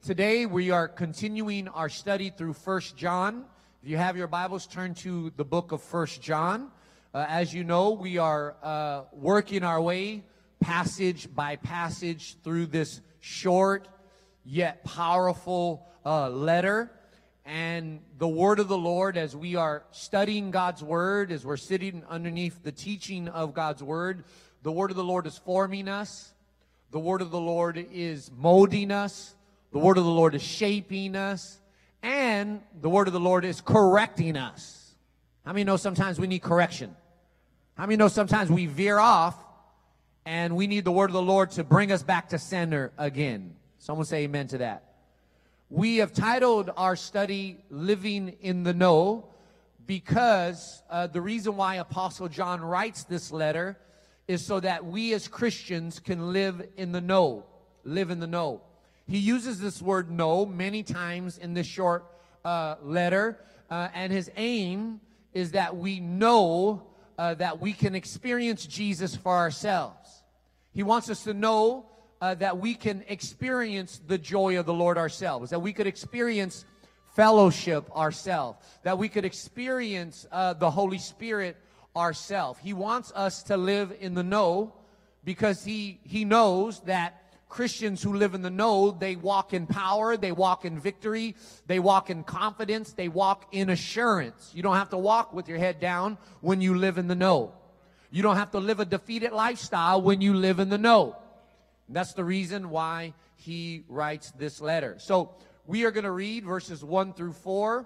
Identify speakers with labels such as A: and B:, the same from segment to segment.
A: Today we are continuing our study through 1 John. If you have your Bibles, turn to the book of 1 John. As you know, we are working our way passage by passage through this short yet powerful letter. And the word of the Lord, as we are studying God's word, as we're sitting underneath the teaching of God's word, the word of the Lord is forming us. The word of the Lord is molding us. The word of the Lord is shaping us. And the word of the Lord is correcting us. How many know sometimes we need correction? How many know sometimes we veer off and we need the word of the Lord to bring us back to center again? Someone say amen to that. We have titled our study, Living in the Know, because the reason why Apostle John writes this letter is so that we as Christians can live in the know. Live in the know. He uses this word know many times in this short letter, and his aim is that we know that we can experience Jesus for ourselves. He wants us to know that we can experience the joy of the Lord ourselves, that we could experience fellowship ourselves, that we could experience the Holy Spirit ourselves. He wants us to live in the know because he knows that Christians who live in the know, they walk in power, they walk in victory, they walk in confidence, they walk in assurance. You don't have to walk with your head down when you live in the know. You don't have to live a defeated lifestyle when you live in the know. That's the reason why he writes this letter. So we are going to read verses 1 through 4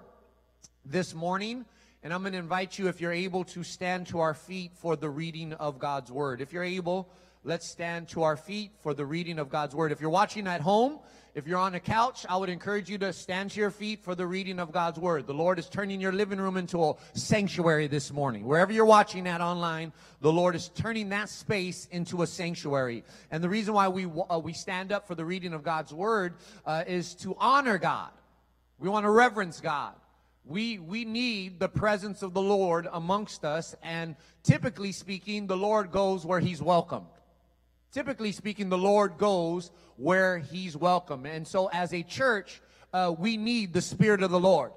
A: this morning. And I'm going to invite you, if you're able, to stand to our feet for the reading of God's word. If you're able, let's stand to our feet for the reading of God's word. If you're watching at home, if you're on a couch, I would encourage you to stand to your feet for the reading of God's word. The Lord is turning your living room into a sanctuary this morning. Wherever you're watching at online, the Lord is turning that space into a sanctuary. And the reason why we stand up for the reading of God's word is to honor God. We want to reverence God. We need the presence of the Lord amongst us, and typically speaking, the Lord goes where he's welcomed. Typically speaking, the Lord goes where he's welcome. And so as a church, we need the Spirit of the Lord.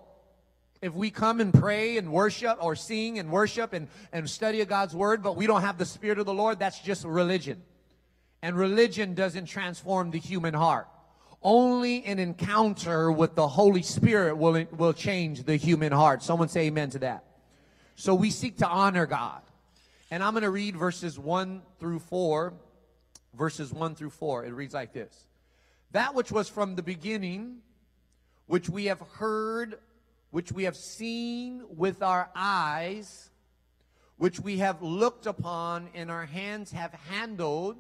A: If we come and pray and worship or sing and worship and study God's word, but we don't have the Spirit of the Lord, that's just religion. And religion doesn't transform the human heart. Only an encounter with the Holy Spirit will change the human heart. Someone say amen to that. So we seek to honor God. And I'm going to read verses 1 through 4. Verses 1 through 4. It reads like this. That which was from the beginning, which we have heard, which we have seen with our eyes, which we have looked upon and our hands have handled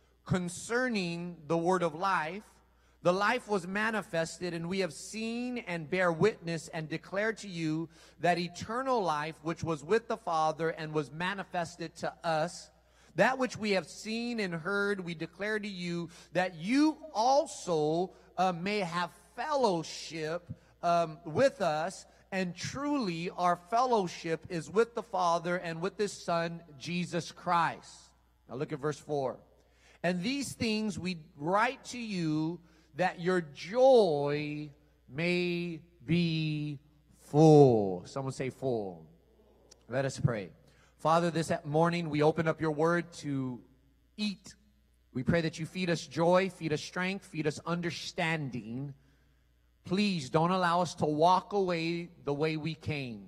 A: concerning the word of life. The life was manifested, and we have seen and bear witness and declare to you that eternal life which was with the Father and was manifested to us. That which we have seen and heard, we declare to you, that you also may have fellowship with us. And truly, our fellowship is with the Father and with His Son, Jesus Christ. Now look at verse 4. And these things we write to you, that your joy may be full. Someone say full. Let us pray. Father, this morning we open up your word to eat. We pray that you feed us joy, feed us strength, feed us understanding. Please don't allow us to walk away the way we came.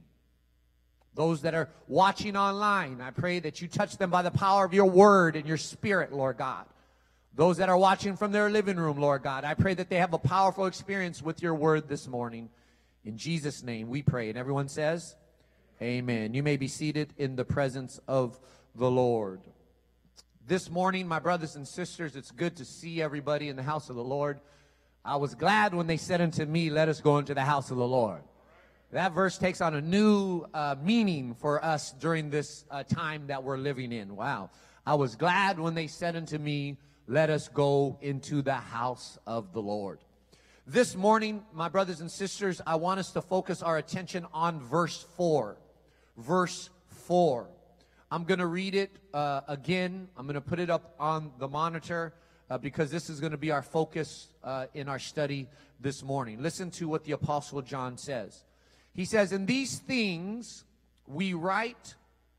A: Those that are watching online, I pray that you touch them by the power of your word and your spirit, Lord God. Those that are watching from their living room, Lord God, I pray that they have a powerful experience with your word this morning. In Jesus' name we pray. And everyone says, amen. You may be seated in the presence of the Lord. This morning, my brothers and sisters, it's good to see everybody in the house of the Lord. I was glad when they said unto me, let us go into the house of the Lord. That verse takes on a new meaning for us during this time that we're living in. Wow. I was glad when they said unto me, let us go into the house of the Lord. This morning, my brothers and sisters, I want us to focus our attention on verse 4. Verse 4. I'm going to read it again. I'm going to put it up on the monitor because this is going to be our focus in our study this morning. Listen to what the Apostle John says. He says, "In these things we write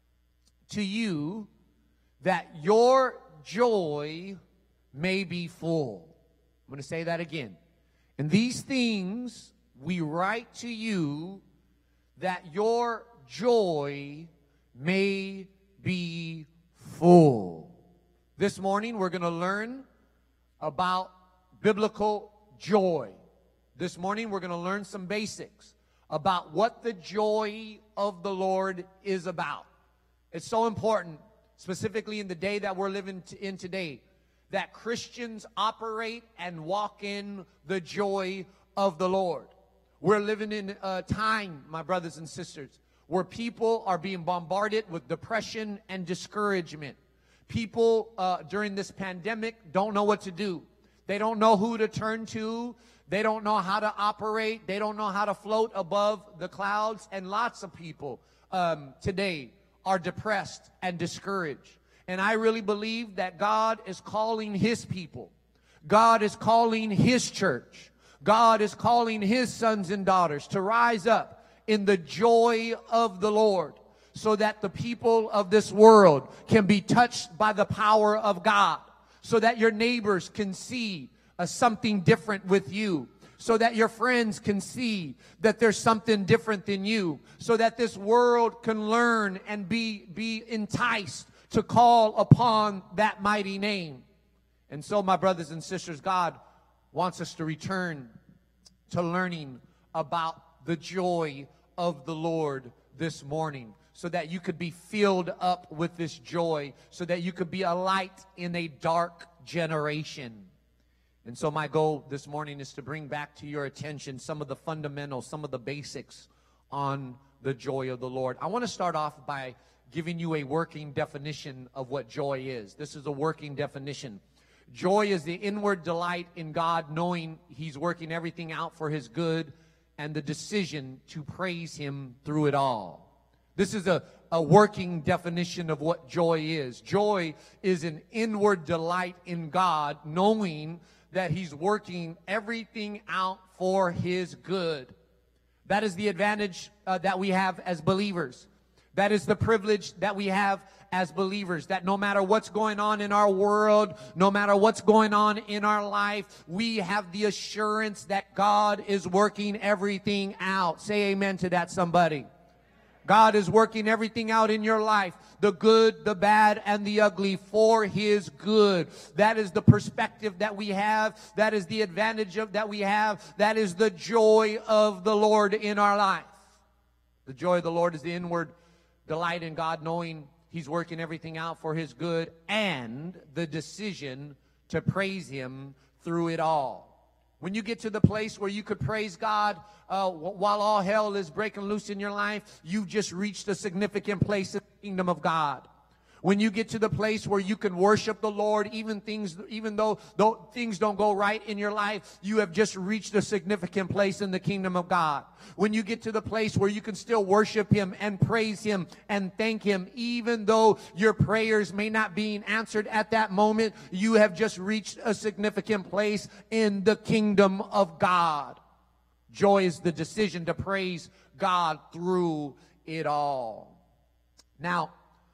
A: to you that your joy may be full." I'm going to say that again. "In these things we write to you that your joy may be full." This morning we're going to learn about biblical joy. This morning we're going to learn some basics about what the joy of the Lord is about. It's so important, specifically in the day that we're living in today, that Christians operate and walk in the joy of the Lord. We're living in a time, my brothers and sisters, where people are being bombarded with depression and discouragement. People during this pandemic don't know what to do. They don't know who to turn to. They don't know how to operate. They don't know how to float above the clouds. And lots of people today are depressed and discouraged. And I really believe that God is calling His people. God is calling His church. God is calling His sons and daughters to rise up in the joy of the Lord, so that the people of this world can be touched by the power of God, so that your neighbors can see something different with you, so that your friends can see that there's something different than you, so that this world can learn and be enticed to call upon that mighty name. And so, my brothers and sisters, God wants us to return to learning about the joy of the Lord this morning, so that you could be filled up with this joy, so that you could be a light in a dark generation. And so my goal this morning is to bring back to your attention some of the fundamentals, some of the basics on the joy of the Lord. I want to start off by giving you a working definition of what joy is. This is a working definition. Joy is the inward delight in God, knowing He's working everything out for His good, and the decision to praise Him through it all. This is a working definition of what joy is. Joy is an inward delight in God, knowing that He's working everything out for His good. That is the advantage that we have as believers. That is the privilege that we have as believers, that no matter what's going on in our world, no matter what's going on in our life, we have the assurance that God is working everything out. Say amen to that, somebody. God is working everything out in your life, the good, the bad, and the ugly, for His good. That is the perspective that we have. That is the advantage that we have. That is the joy of the Lord in our life. The joy of the Lord is the inward delight in God, knowing He's working everything out for His good, and the decision to praise Him through it all. When you get to the place where you could praise God while all hell is breaking loose in your life, you've just reached a significant place in the kingdom of God. When you get to the place where you can worship the Lord, even though things don't go right in your life, you have just reached a significant place in the kingdom of God. When you get to the place where you can still worship Him and praise Him and thank Him, even though your prayers may not be answered at that moment, you have just reached a significant place in the kingdom of God. Joy is the decision to praise God through it all. Now,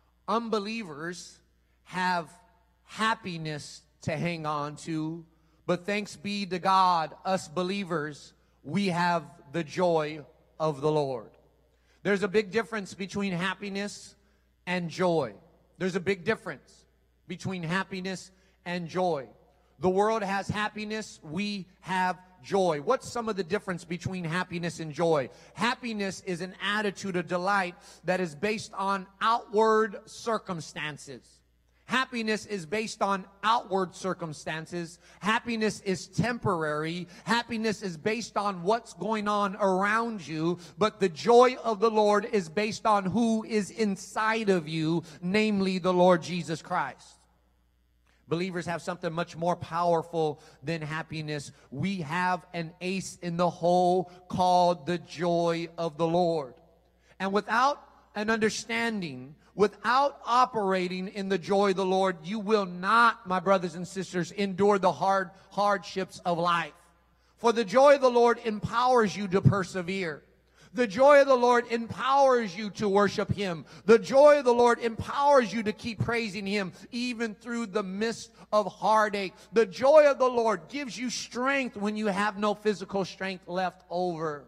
A: unbelievers have happiness to hang on to, but thanks be to God, us believers, we have the joy of the Lord. There's a big difference between happiness and joy. There's a big difference between happiness and joy. The world has happiness, we have joy. What's some of the difference between happiness and joy? Happiness is an attitude of delight that is based on outward circumstances. Happiness is based on outward circumstances. Happiness is temporary. Happiness is based on what's going on around you. But the joy of the Lord is based on who is inside of you, namely the Lord Jesus Christ. Believers have something much more powerful than happiness. We have an ace in the hole called the joy of the Lord. And without an understanding, without operating in the joy of the Lord, you will not, my brothers and sisters, endure the hardships of life. For the joy of the Lord empowers you to persevere. The joy of the Lord empowers you to worship Him. The joy of the Lord empowers you to keep praising Him even through the midst of heartache. The joy of the Lord gives you strength when you have no physical strength left over.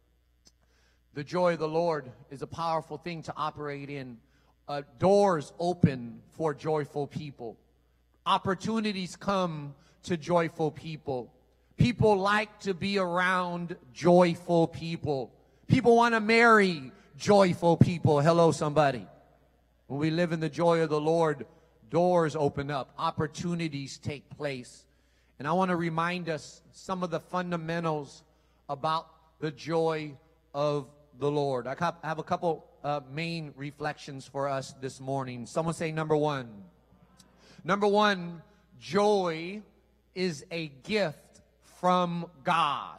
A: The joy of the Lord is a powerful thing to operate in. Doors open for joyful people. Opportunities come to joyful people. People like to be around joyful people. People want to marry joyful people. Hello, somebody. When we live in the joy of the Lord, doors open up. Opportunities take place. And I want to remind us some of the fundamentals about the joy of the Lord. I have a couple main reflections for us this morning. Someone say number one. Number one, joy is a gift from God.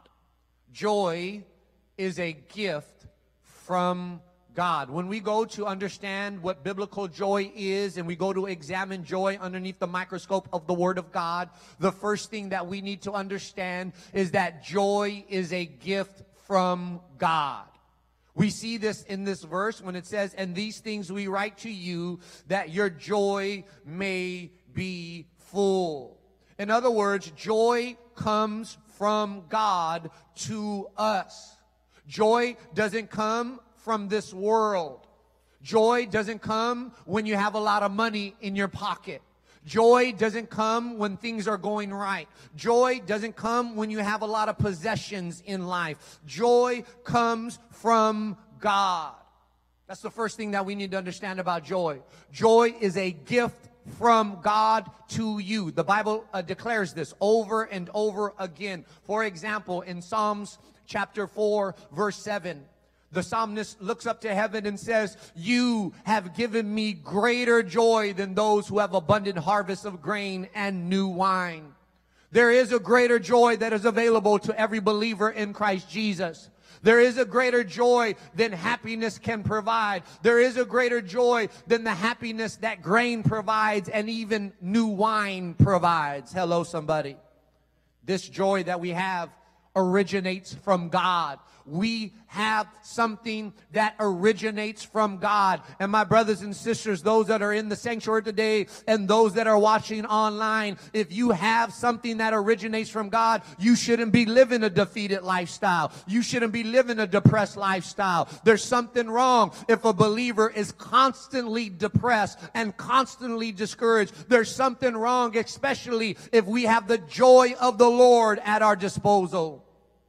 A: Joy is a gift from God. When we go to understand what biblical joy is and we go to examine joy underneath the microscope of the Word of God, the first thing that we need to understand is that joy is a gift from God. We see this in this verse when it says, and these things we write to you that your joy may be full. In other words, joy comes from God to us. Joy doesn't come from this world. Joy doesn't come when you have a lot of money in your pocket. Joy doesn't come when things are going right. Joy doesn't come when you have a lot of possessions in life. Joy comes from God. That's the first thing that we need to understand about joy. Joy is a gift from God to you. The Bible declares this over and over again. For example, in Psalms chapter 4, verse 7, the psalmist looks up to heaven and says, you have given me greater joy than those who have abundant harvests of grain and new wine. There is a greater joy that is available to every believer in Christ Jesus. There is a greater joy than happiness can provide. There is a greater joy than the happiness that grain provides and even new wine provides. Hello, somebody. This joy that we have originates from God. We have something that originates from God. And my brothers and sisters, those that are in the sanctuary today and those that are watching online, if you have something that originates from God, you shouldn't be living a defeated lifestyle. You shouldn't be living a depressed lifestyle. There's something wrong if a believer is constantly depressed and constantly discouraged. There's something wrong, especially if we have the joy of the Lord at our disposal.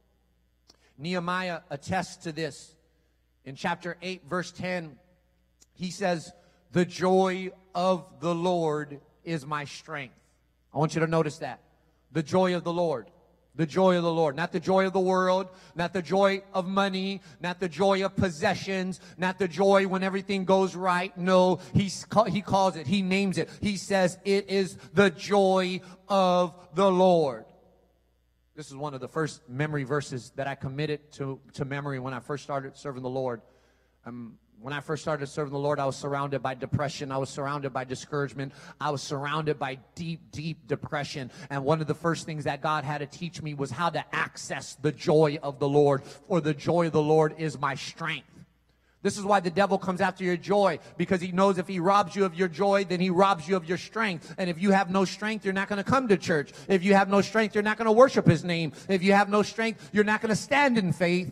A: Nehemiah attests to this. In chapter 8, verse 10, he says, the joy of the Lord is my strength. I want you to notice that. The joy of the Lord. The joy of the Lord. Not the joy of the world, not the joy of money, not the joy of possessions, not the joy when everything goes right. No, he calls it, he names it. He says it is the joy of the Lord. This is one of the first memory verses that I committed to memory when I first started serving the Lord. When I first started serving the Lord, I was surrounded by depression. I was surrounded by discouragement. I was surrounded by deep, deep depression. And one of the first things that God had to teach me was how to access the joy of the Lord. For the joy of the Lord is my strength. This is why the devil comes after your joy, because he knows if he robs you of your joy, then he robs you of your strength. And if you have no strength, you're not going to come to church. If you have no strength, you're not going to worship his name. If you have no strength, you're not going to stand in faith.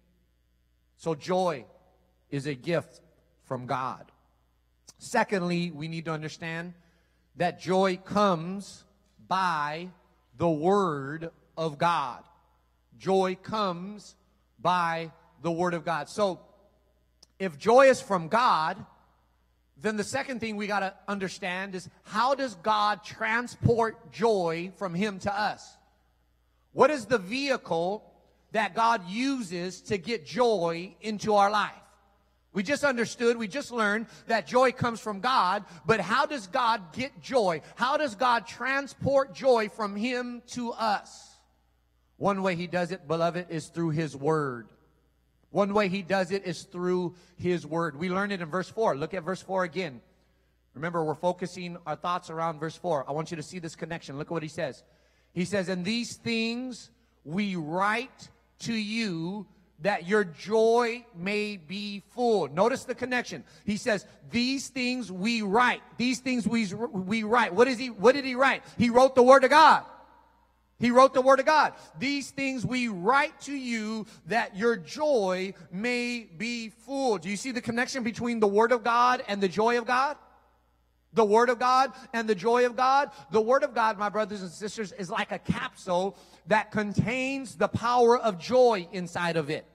A: So joy is a gift from God. Secondly, we need to understand that joy comes by the Word of God. Joy comes by the Word of God. So, if joy is from God, then the second thing we got to understand is, how does God transport joy from Him to us? What is the vehicle that God uses to get joy into our life? We just understood, we just learned that joy comes from God, but how does God get joy? How does God transport joy from Him to us? One way He does it, beloved, is through His Word. One way He does it is through His Word. We learned it in verse 4. Look at verse 4 again. Remember, we're focusing our thoughts around verse 4. I want you to see this connection. Look at what he says. He says, and these things we write to you that your joy may be full. Notice the connection. He says, these things we write. These things we write. What did he write? He wrote the Word of God. He wrote the Word of God. These things we write to you that your joy may be full. Do you see the connection between the Word of God and the joy of God? The Word of God and the joy of God. The Word of God, my brothers and sisters, is like a capsule that contains the power of joy inside of it.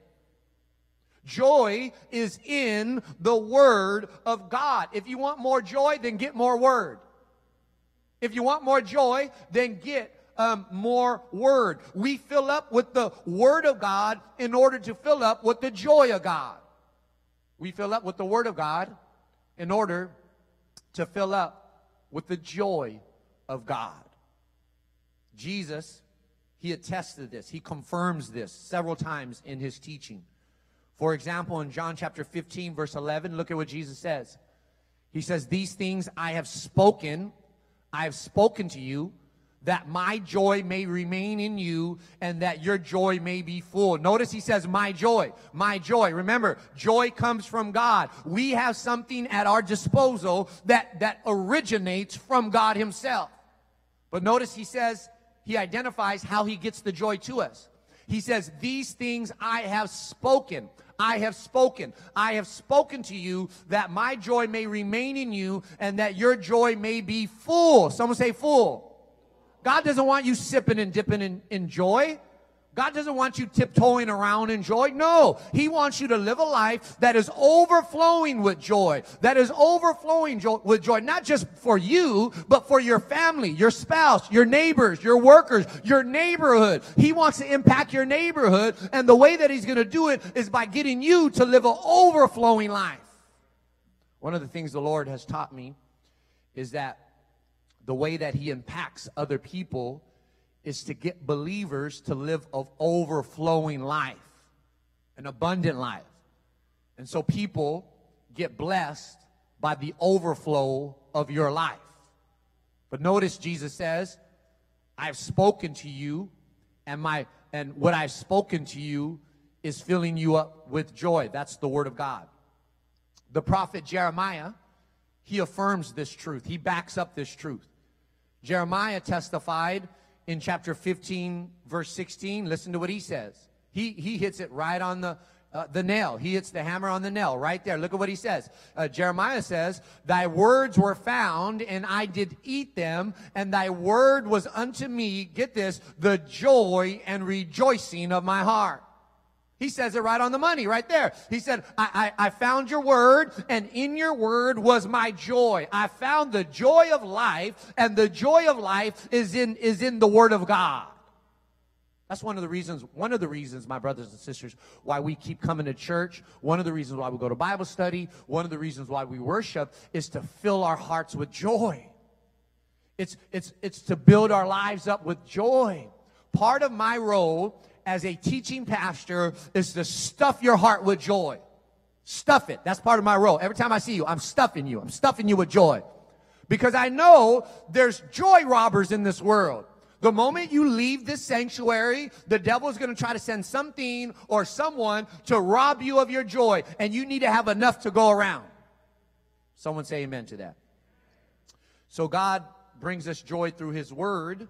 A: Joy is in the Word of God. If you want more joy, then get more Word. If you want more joy, then get more Word. We fill up with the Word of God in order to fill up with the joy of God. We fill up with the Word of God in order to fill up with the joy of God. Jesus, he attests to this. He confirms this several times in his teaching. For example, in John chapter 15, verse 11, look at what Jesus says. He says, these things I have spoken to you, that my joy may remain in you and that your joy may be full. Notice he says, my joy, my joy. Remember, joy comes from God. We have something at our disposal that originates from God himself. But notice he says, he identifies how he gets the joy to us. He says, these things I have spoken. I have spoken. I have spoken to you that my joy may remain in you and that your joy may be full. Someone say full. God doesn't want you sipping and dipping in joy. God doesn't want you tiptoeing around in joy. No, he wants you to live a life that is overflowing with joy. That is overflowing with joy, not just for you, but for your family, your spouse, your neighbors, your workers, your neighborhood. He wants to impact your neighborhood, and the way that he's going to do it is by getting you to live an overflowing life. One of the things the Lord has taught me is that the way that he impacts other people is to get believers to live an overflowing life, an abundant life. And so people get blessed by the overflow of your life. But notice Jesus says, I've spoken to you, and what I've spoken to you is filling you up with joy. That's the Word of God. The prophet Jeremiah, he affirms this truth. He backs up this truth. Jeremiah testified in chapter 15, verse 16. Listen to what he says. He hits it right on the nail. He hits the hammer on the nail right there. Look at what he says. Jeremiah says, thy words were found, and I did eat them, and thy word was unto me, get this, the joy and rejoicing of my heart. He says it right on the money, right there. He said, I found your word, and in your word was my joy. I found the joy of life, and the joy of life is in the Word of God. That's one of the reasons, my brothers and sisters, why we keep coming to church. One of the reasons why we go to Bible study. One of the reasons why we worship is to fill our hearts with joy. It's to build our lives up with joy. Part of my role as a teaching pastor is to stuff your heart with joy. Stuff it. That's part of my role. Every time I see you, I'm stuffing you. I'm stuffing you with joy. Because I know there's joy robbers in this world. The moment you leave this sanctuary, the devil is going to try to send something or someone to rob you of your joy. And you need to have enough to go around. Someone say amen to that. So God brings us joy through his word.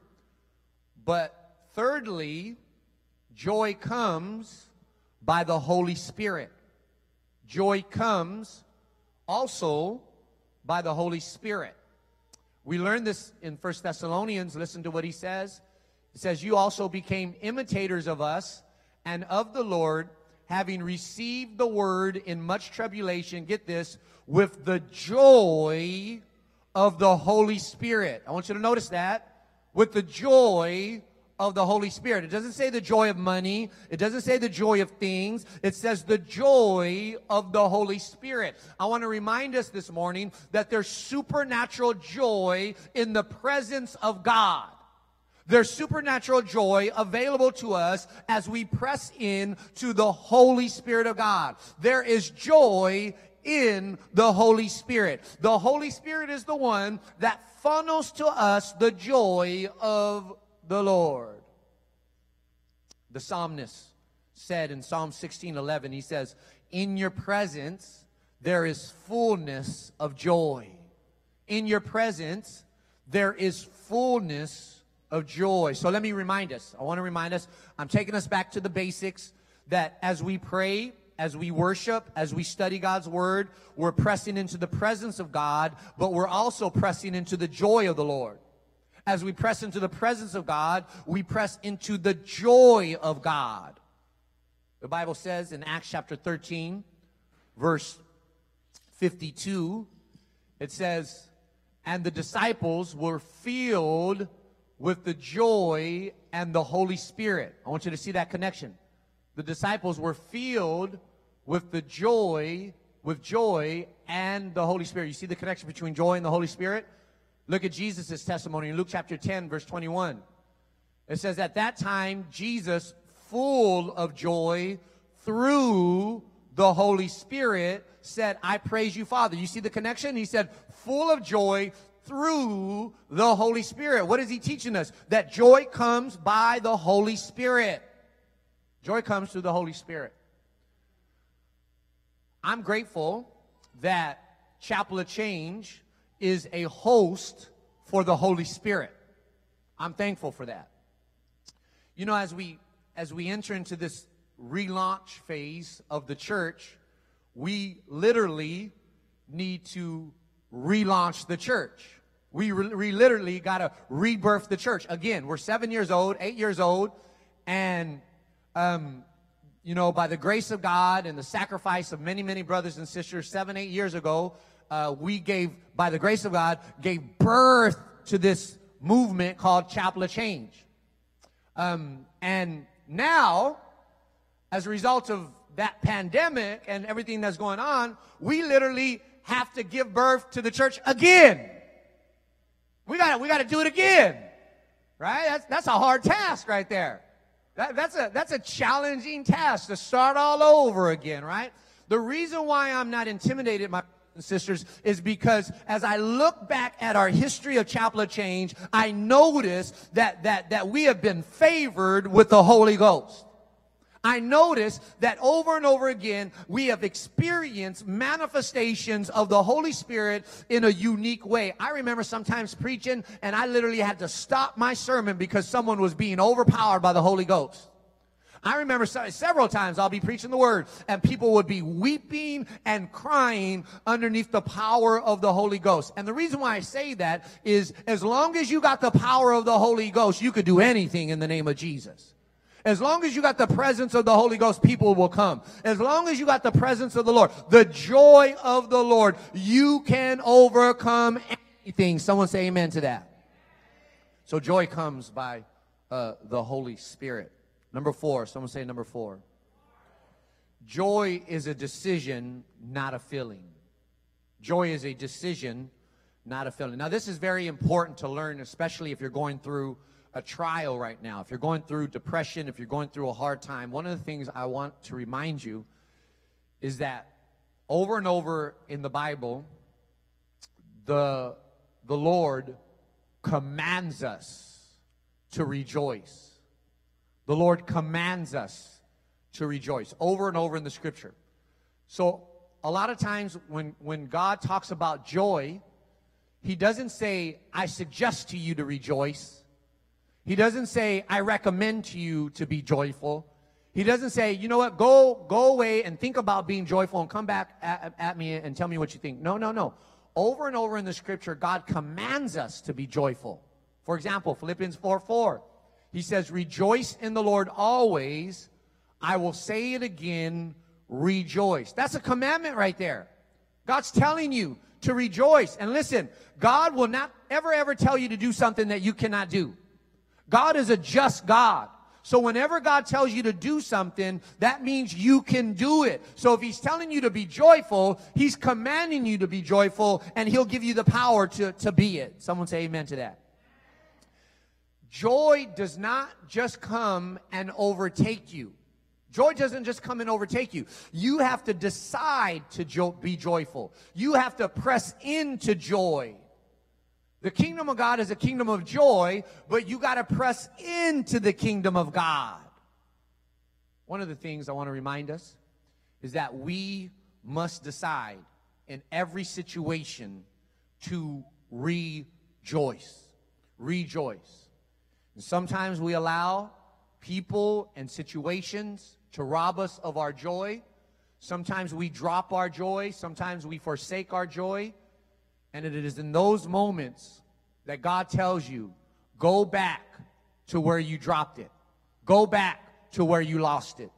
A: But thirdly, joy comes by the Holy Spirit. Joy comes also by the Holy Spirit. We learned this in 1 Thessalonians. Listen to what he says. It says, you also became imitators of us and of the Lord, having received the word in much tribulation, get this, with the joy of the Holy Spirit. I want you to notice that. With the joy of the Holy Spirit. It doesn't say the joy of money. It doesn't say the joy of things. It says the joy of the Holy Spirit. I want to remind us this morning that there's supernatural joy in the presence of God. There's supernatural joy available to us as we press in to the Holy Spirit of God. There is joy in the Holy Spirit. The Holy Spirit is the one that funnels to us the joy of the Lord. The psalmist said in Psalm 16:11, he says, in your presence there is fullness of joy. In your presence there is fullness of joy. So let me remind us. I want to remind us. I'm taking us back to the basics, that as we pray, as we worship, as we study God's word, we're pressing into the presence of God, but we're also pressing into the joy of the Lord. As we press into the presence of God, we press into the joy of God. The Bible says in Acts chapter 13, verse 52, it says, and the disciples were filled with the joy and the Holy Spirit. I want you to see that connection. The disciples were filled with joy and the Holy Spirit. You see the connection between joy and the Holy Spirit? Look at Jesus' testimony in Luke chapter 10, verse 21. It says, at that time, Jesus, full of joy through the Holy Spirit, said, I praise you, Father. You see the connection? He said, full of joy through the Holy Spirit. What is he teaching us? That joy comes by the Holy Spirit. Joy comes through the Holy Spirit. I'm grateful that Chapel of Change is a host for the Holy Spirit. I'm thankful for that. You know, as we enter into this relaunch phase of the church, we literally need to relaunch the church. We literally got to rebirth the church. Again, we're 7 years old, 8 years old, and you know, by the grace of God and the sacrifice of many, many brothers and sisters, 7, 8 years ago, we gave, by the grace of God, gave birth to this movement called Chapel of Change. And now, as a result of that pandemic and everything that's going on, we literally have to give birth to the church again. We got to do it again, right? That's a hard task right there. That's a challenging task to start all over again, right? The reason why I'm not intimidated, my brothers and sisters, is because as I look back at our history of Chapel of Change, I notice that we have been favored with the Holy Ghost. I notice that over and over again, we have experienced manifestations of the Holy Spirit in a unique way. I remember sometimes preaching, and I literally had to stop my sermon because someone was being overpowered by the Holy Ghost. I remember several times I'll be preaching the word, and people would be weeping and crying underneath the power of the Holy Ghost. And the reason why I say that is, as long as you got the power of the Holy Ghost, you could do anything in the name of Jesus. As long as you got the presence of the Holy Ghost, people will come. As long as you got the presence of the Lord, the joy of the Lord, you can overcome anything. Someone say amen to that. So joy comes by the Holy Spirit. Number 4. Someone say number 4. Joy is a decision, not a feeling. Joy is a decision, not a feeling. Now, this is very important to learn, especially if you're going through a trial right now. If you're going through depression, if you're going through a hard time, one of the things I want to remind you is that over and over in the Bible, the Lord commands us to rejoice. The Lord commands us to rejoice over and over in the scripture. So a lot of times when God talks about joy, he doesn't say, I suggest to you to rejoice. He doesn't say, I recommend to you to be joyful. He doesn't say, you know what, go away and think about being joyful and come back at me and tell me what you think. No. Over and over in the scripture, God commands us to be joyful. For example, Philippians 4:4. He says, rejoice in the Lord always. I will say it again, rejoice. That's a commandment right there. God's telling you to rejoice. And listen, God will not ever tell you to do something that you cannot do. God is a just God. So whenever God tells you to do something, that means you can do it. So if he's telling you to be joyful, he's commanding you to be joyful, and he'll give you the power to be it. Someone say amen to that. Joy does not just come and overtake you. Joy doesn't just come and overtake you. You have to decide to be joyful. You have to press into joy. The kingdom of God is a kingdom of joy, but you got to press into the kingdom of God. one of the things I want to remind us is that we must decide in every situation to rejoice. Rejoice. And sometimes we allow people and situations to rob us of our joy. Sometimes we drop our joy. Sometimes we forsake our joy. And it is in those moments that God tells you, go back to where you dropped it. Go back to where you lost it.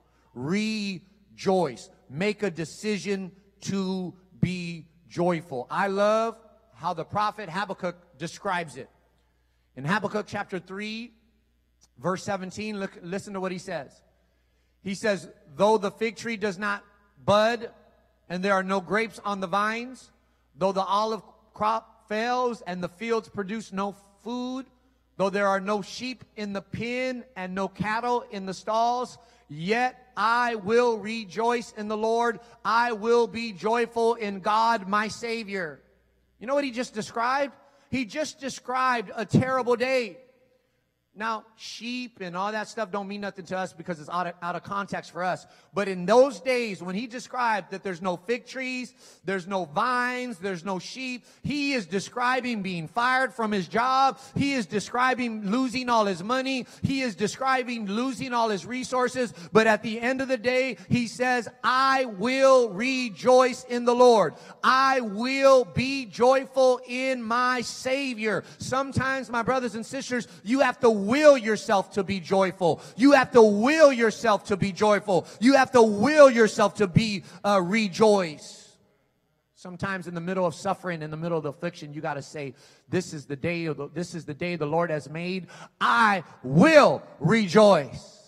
A: Rejoice. Make a decision to be joyful. I love how the prophet Habakkuk describes it. In Habakkuk chapter 3, verse 17, listen to what he says. He says, though the fig tree does not bud and there are no grapes on the vines, though the olive crop fails and the fields produce no food, though there are no sheep in the pen and no cattle in the stalls, yet I will rejoice in the Lord. I will be joyful in God, my Savior. You know what he just described? He just described a terrible day. Now, sheep and all that stuff don't mean nothing to us because it's out of context for us. But in those days, when he described that there's no fig trees, there's no vines, there's no sheep, he is describing being fired from his job. He is describing losing all his money. He is describing losing all his resources. But at the end of the day, he says, I will rejoice in the Lord. I will be joyful in my Savior. Sometimes, my brothers and sisters, you have to will yourself to be joyful. You have to will yourself to be joyful. You have to will yourself to be rejoice. Sometimes in the middle of suffering, in the middle of the affliction, you got to say, this is the day the Lord has made. I will rejoice.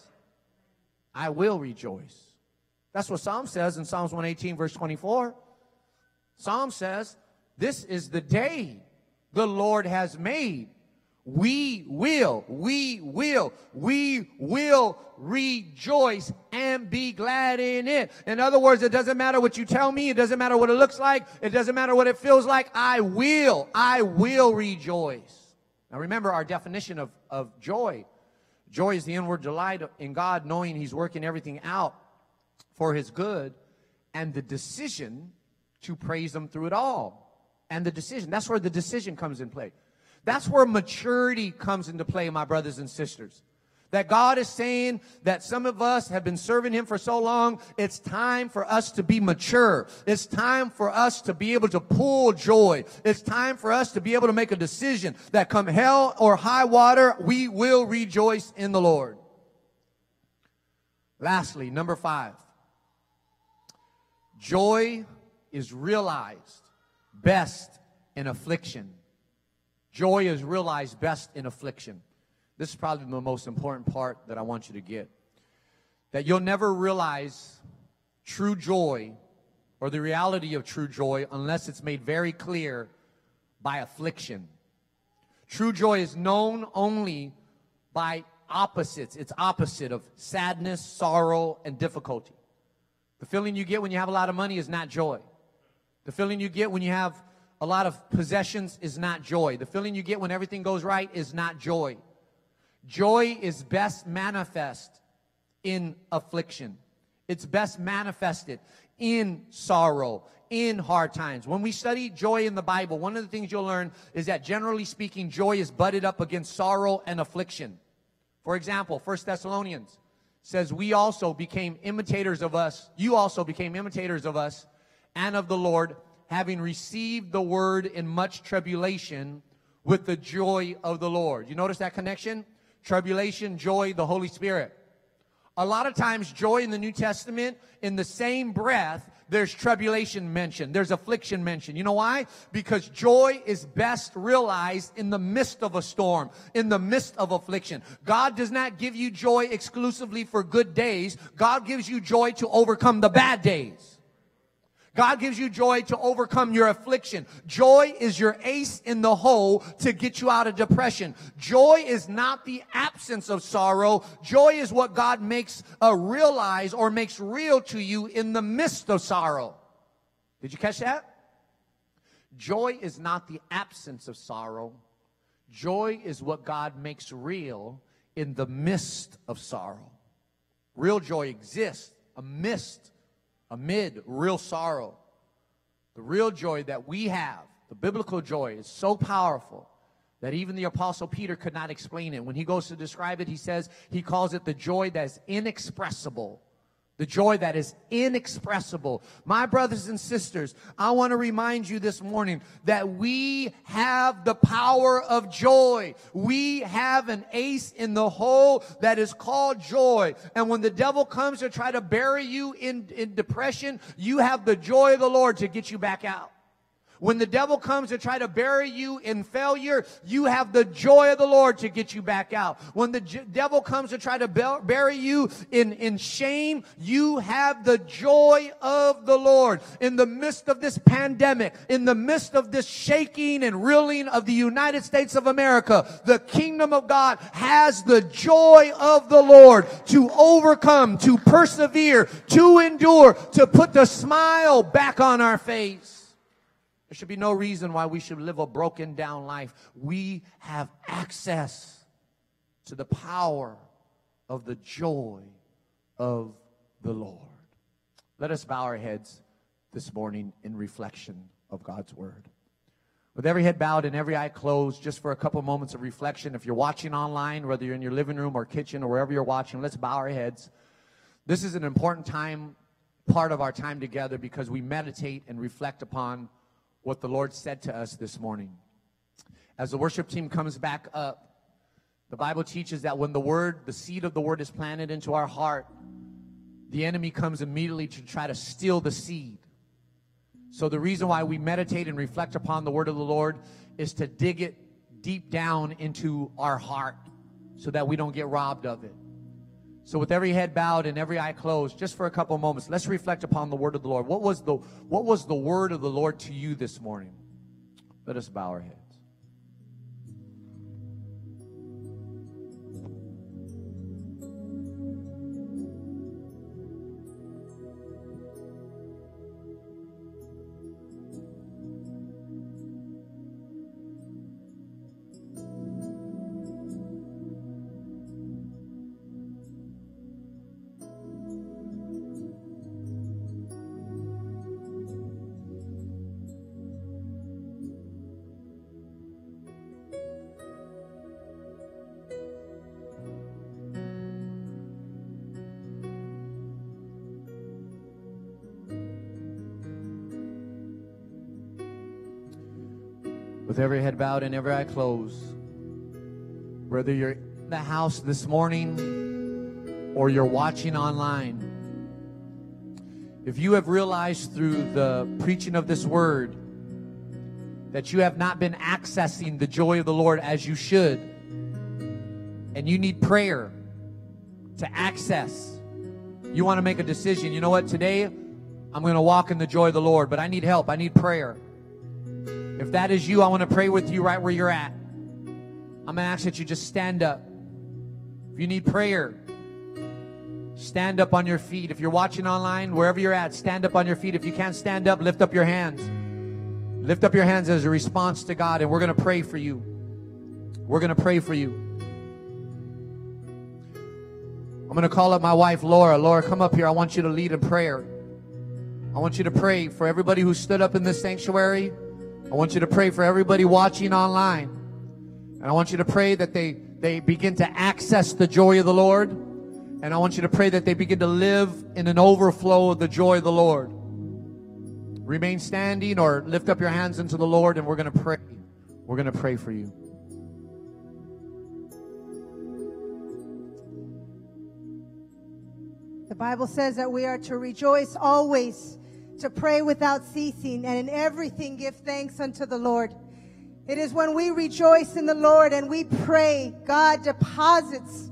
A: I will rejoice. That's what Psalm says in Psalms 118, verse 24. Psalm says, this is the day the Lord has made. We will rejoice and be glad in it. In other words, it doesn't matter what you tell me. It doesn't matter what it looks like. It doesn't matter what it feels like. I will rejoice. Now remember our definition of joy. Joy is the inward delight in God, knowing He's working everything out for His good, and the decision to praise Him through it all. And the decision, that's where the decision comes in play. That's where maturity comes into play, my brothers and sisters. That God is saying that some of us have been serving Him for so long, it's time for us to be mature. It's time for us to be able to pull joy. It's time for us to be able to make a decision that come hell or high water, we will rejoice in the Lord. Lastly, number 5. Joy is realized best in affliction. Joy is realized best in affliction. This is probably the most important part that I want you to get. That you'll never realize true joy or the reality of true joy unless it's made very clear by affliction. True joy is known only by opposites. It's opposite of sadness, sorrow, and difficulty. The feeling you get when you have a lot of money is not joy. The feeling you get when you have a lot of possessions is not joy. The feeling you get when everything goes right is not joy. Joy is best manifest in affliction. It's best manifested in sorrow, in hard times. When we study joy in the Bible, one of the things you'll learn is that generally speaking, joy is butted up against sorrow and affliction. For example, 1 Thessalonians says, we also became imitators of us. You also became imitators of us and of the Lord, having received the word in much tribulation with the joy of the Lord. You notice that connection? Tribulation, joy, the Holy Spirit. A lot of times, joy in the New Testament, in the same breath, there's tribulation mentioned. There's affliction mentioned. You know why? Because joy is best realized in the midst of a storm, in the midst of affliction. God does not give you joy exclusively for good days. God gives you joy to overcome the bad days. God gives you joy to overcome your affliction. Joy is your ace in the hole to get you out of depression. Joy is not the absence of sorrow. Joy is what God makes realize or makes real to you in the midst of sorrow. Did you catch that? Joy is not the absence of sorrow. Joy is what God makes real in the midst of sorrow. Real joy exists amid real sorrow. The real joy that we have, the biblical joy, is so powerful that even the Apostle Peter could not explain it. When he goes to describe it, he calls it the joy that is inexpressible. The joy that is inexpressible. My brothers and sisters, I want to remind you this morning that we have the power of joy. We have an ace in the hole that is called joy. And when the devil comes to try to bury you in depression, you have the joy of the Lord to get you back out. When the devil comes to try to bury you in failure, you have the joy of the Lord to get you back out. When the devil comes to try to bury you in shame, you have the joy of the Lord. In the midst of this pandemic, in the midst of this shaking and reeling of the United States of America, the kingdom of God has the joy of the Lord to overcome, to persevere, to endure, to put the smile back on our face. There should be no reason why we should live a broken down life. We have access to the power of the joy of the Lord. Let us bow our heads this morning in reflection of God's word. With every head bowed and every eye closed, just for a couple moments of reflection. If you're watching online, whether you're in your living room or kitchen or wherever you're watching, let's bow our heads. This is an important part of our time together, because we meditate and reflect upon what the Lord said to us this morning. As the worship team comes back up, the Bible teaches that when the seed of the word is planted into our heart, the enemy comes immediately to try to steal the seed. So the reason why we meditate and reflect upon the word of the Lord is to dig it deep down into our heart so that we don't get robbed of it. So with every head bowed and every eye closed, just for a couple moments, let's reflect upon the word of the Lord. What was the word of the Lord to you this morning? Let us bow our heads. With every head bowed and every eye closed, whether you're in the house this morning or you're watching online, if you have realized through the preaching of this word that you have not been accessing the joy of the Lord as you should, and you need prayer to access, you want to make a decision. You know what? Today, I'm going to walk in the joy of the Lord, but I need help. I need prayer. If that is you, I want to pray with you right where you're at. I'm going to ask that you just stand up. If you need prayer, stand up on your feet. If you're watching online, wherever you're at, stand up on your feet. If you can't stand up, lift up your hands. Lift up your hands as a response to God, and we're going to pray for you. We're going to pray for you. I'm going to call up my wife, Laura. Laura, come up here. I want you to lead in prayer. I want you to pray for everybody who stood up in this sanctuary. I want you to pray for everybody watching online. And I want you to pray that they begin to access the joy of the Lord. And I want you to pray that they begin to live in an overflow of the joy of the Lord. Remain standing or lift up your hands into the Lord, and we're going to pray. We're going to pray for you.
B: The Bible says that we are to rejoice always, to pray without ceasing, and in everything give thanks unto the Lord. It is when we rejoice in the Lord and we pray, God deposits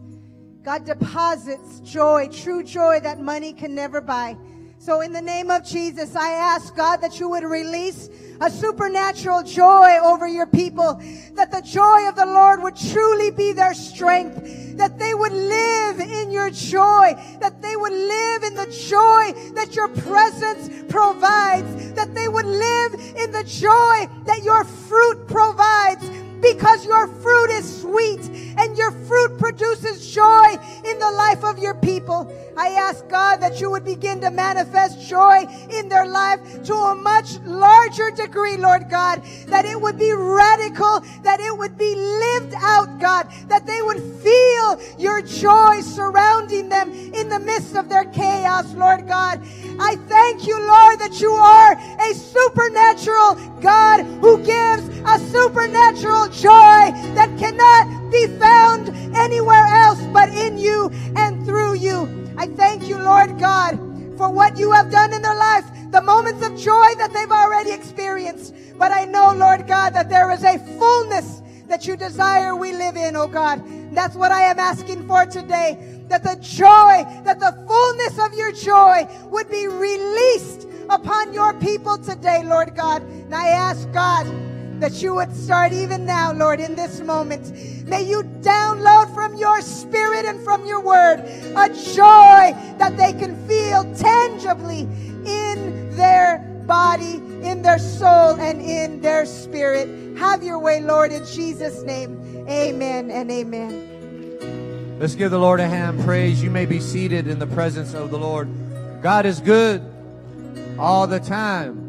B: joy, true joy that money can never buy. So in the name of Jesus, I ask, God, that you would release a supernatural joy over your people, that the joy of the Lord would truly be their strength, that they would live in your joy, that they would live in the joy that your presence provides, that they would live in the joy that your fruit provides. because your fruit is sweet and your fruit produces joy in the life of your people. I ask, God, that you would begin to manifest joy in their life to a much larger degree, Lord God, that it would be radical, that it would be lived out, God, that they would feel your joy surrounding them in the midst of their chaos, Lord God. I thank you, Lord, that you are a supernatural God who gives a supernatural joy that cannot be found anywhere else but in you and through you. I thank you, Lord God, for what you have done in their life, the moments of joy that they've already experienced. But I know, Lord God, that there is a fullness that you desire we live in, oh God. That's what I am asking for today, that the joy, that the fullness of your joy would be released upon your people today, Lord God. And I ask, God, that you would start even now, Lord, in this moment. May you download from your spirit and from your word a joy that they can feel tangibly in their body, in their soul, and in their spirit. Have your way, Lord, in Jesus' name. Amen and amen.
A: Let's give the Lord a hand praise. You may be seated in the presence of the Lord. God is good all the time.